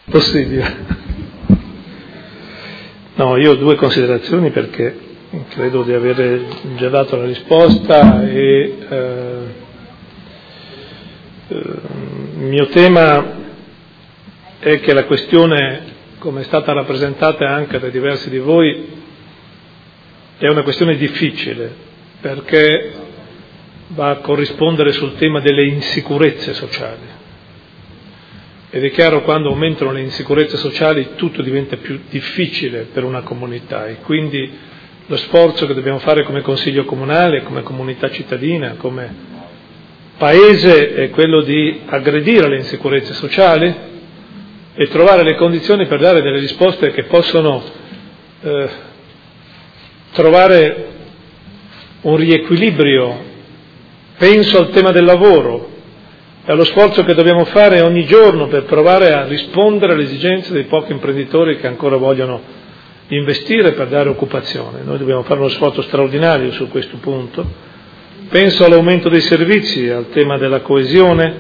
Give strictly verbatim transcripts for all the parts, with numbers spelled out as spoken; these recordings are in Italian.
Possibile. No, io ho due considerazioni perché credo di avere già dato la risposta e eh, eh, il mio tema è che la questione, come è stata rappresentata anche da diversi di voi, è una questione difficile perché va a corrispondere sul tema delle insicurezze sociali. Ed è chiaro, quando aumentano le insicurezze sociali tutto diventa più difficile per una comunità e quindi lo sforzo che dobbiamo fare come Consiglio Comunale, come comunità cittadina, come Paese è quello di aggredire le insicurezze sociali e trovare le condizioni per dare delle risposte che possono eh, trovare un riequilibrio. Penso al tema del lavoro, è lo sforzo che dobbiamo fare ogni giorno per provare a rispondere alle esigenze dei pochi imprenditori che ancora vogliono investire per dare occupazione. Noi dobbiamo fare uno sforzo straordinario su questo punto. Penso all'aumento dei servizi, al tema della coesione,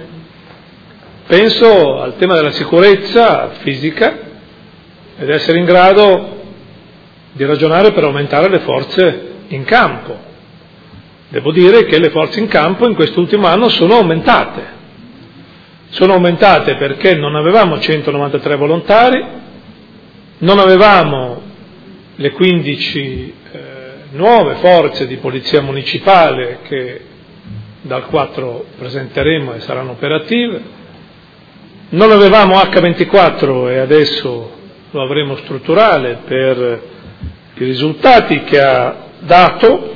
penso al tema della sicurezza fisica ed essere in grado di ragionare per aumentare le forze in campo. Devo dire che le forze in campo in quest'ultimo anno sono aumentate. Sono aumentate perché non avevamo centonovantatré volontari, non avevamo le quindici eh, nuove forze di polizia municipale che dal quattro presenteremo e saranno operative, non avevamo acca ventiquattro e adesso lo avremo strutturale per i risultati che ha dato.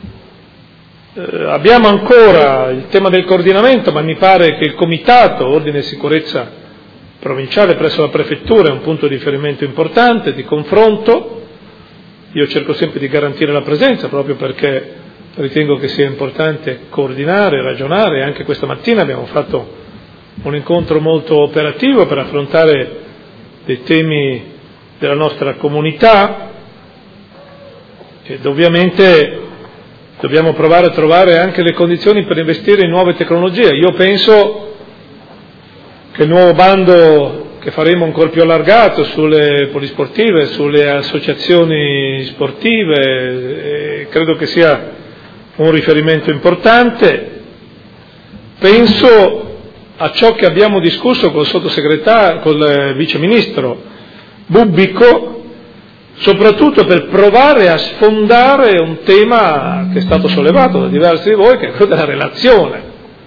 Eh, abbiamo ancora il tema del coordinamento, ma mi pare che il Comitato Ordine e Sicurezza Provinciale presso la Prefettura è un punto di riferimento importante, di confronto. Io cerco sempre di garantire la presenza proprio perché ritengo che sia importante coordinare, ragionare. Anche questa mattina abbiamo fatto un incontro molto operativo per affrontare dei temi della nostra comunità ed ovviamente dobbiamo provare a trovare anche le condizioni per investire in nuove tecnologie. Io penso che il nuovo bando che faremo ancora più allargato sulle polisportive, sulle associazioni sportive, eh, credo che sia un riferimento importante. Penso a ciò che abbiamo discusso col sottosegretario, col viceministro Bubbico, soprattutto per provare a sfondare un tema che è stato sollevato da diversi di voi, che è quello della relazione.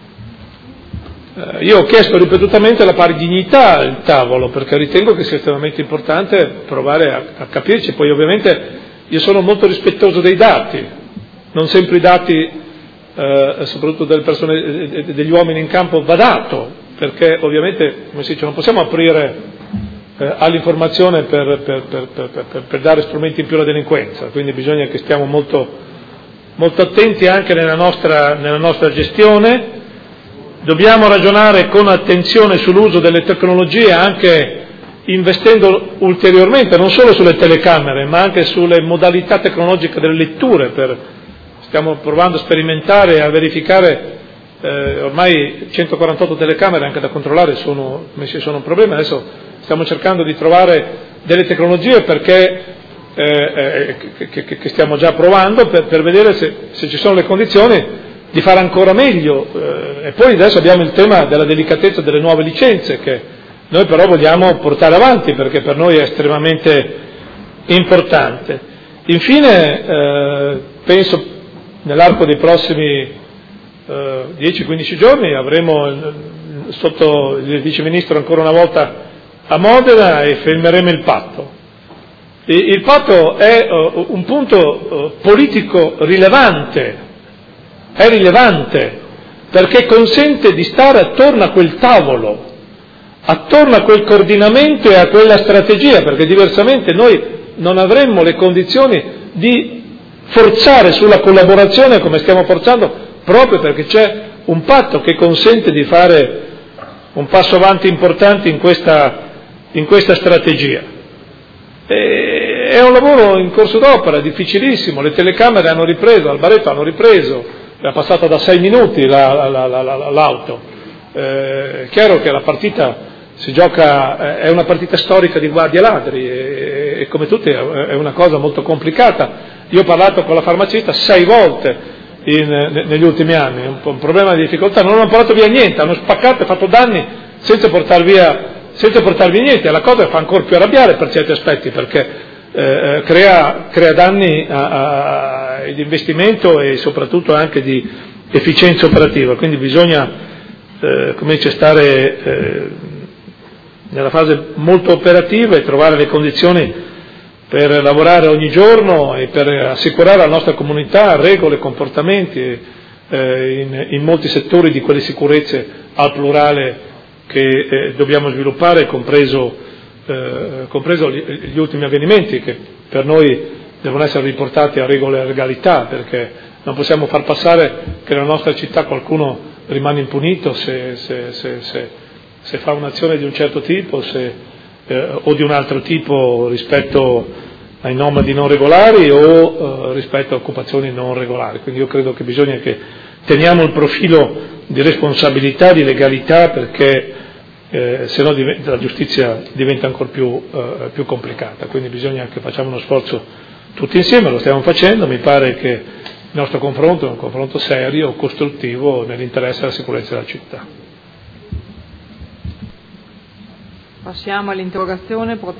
Eh, io ho chiesto ripetutamente la pari dignità al tavolo, perché ritengo che sia estremamente importante provare a, a capirci. Poi ovviamente io sono molto rispettoso dei dati, non sempre i dati, eh, soprattutto delle persone, degli uomini in campo, va dato, perché ovviamente, come si dice, non possiamo aprire all'informazione per, per, per, per, per dare strumenti in più alla delinquenza, quindi bisogna che stiamo molto, molto attenti anche nella nostra, nella nostra gestione. Dobbiamo ragionare con attenzione sull'uso delle tecnologie, anche investendo ulteriormente non solo sulle telecamere ma anche sulle modalità tecnologiche delle letture. Per, stiamo provando a sperimentare e a verificare, eh, ormai centoquarantotto telecamere anche da controllare sono, sono un problema. Adesso stiamo cercando di trovare delle tecnologie perché, eh, eh, che, che, che stiamo già provando per, per vedere se, se ci sono le condizioni di fare ancora meglio. Eh, e poi adesso abbiamo il tema della delicatezza delle nuove licenze che noi però vogliamo portare avanti perché per noi è estremamente importante. Infine eh, penso nell'arco dei prossimi eh, dieci quindici giorni avremo il, sotto il Vice Ministro ancora una volta a Modena e firmeremo il patto. E il patto è uh, un punto uh, politico rilevante, è rilevante perché consente di stare attorno a quel tavolo, attorno a quel coordinamento e a quella strategia, perché diversamente noi non avremmo le condizioni di forzare sulla collaborazione come stiamo forzando, proprio perché c'è un patto che consente di fare un passo avanti importante in questa in questa strategia. E è un lavoro in corso d'opera, difficilissimo, le telecamere hanno ripreso, al Baretto hanno ripreso, è passata da sei minuti la, la, la, la, l'auto. Eh, è chiaro che la partita si gioca, è una partita storica di guardie e ladri e, e come tutti è una cosa molto complicata. Io ho parlato con la farmacista sei volte in, negli ultimi anni, un, un problema di difficoltà, non hanno portato via niente, hanno spaccato e fatto danni senza portar via, senza portarvi niente, e la cosa fa ancora più arrabbiare per certi aspetti, perché eh, crea, crea danni a, a, a, di investimento e soprattutto anche di efficienza operativa, quindi bisogna eh, come dice, stare eh, nella fase molto operativa e trovare le condizioni per lavorare ogni giorno e per assicurare alla nostra comunità regole, comportamenti eh, in, in molti settori di quelle sicurezze al plurale che eh, dobbiamo sviluppare, compreso, eh, compreso gli, gli ultimi avvenimenti che per noi devono essere riportati a regole e legalità, perché non possiamo far passare che nella nostra città qualcuno rimane impunito se, se, se, se, se fa un'azione di un certo tipo, se Eh, o di un altro tipo rispetto ai nomadi non regolari o eh, rispetto a occupazioni non regolari. Quindi io credo che bisogna che teniamo il profilo di responsabilità, di legalità, perché eh, se no diventa, la giustizia diventa ancora più, eh, più complicata. Quindi bisogna che facciamo uno sforzo tutti insieme, lo stiamo facendo, mi pare che il nostro confronto è un confronto serio, costruttivo, nell'interesse della sicurezza della città. Passiamo all'interrogazione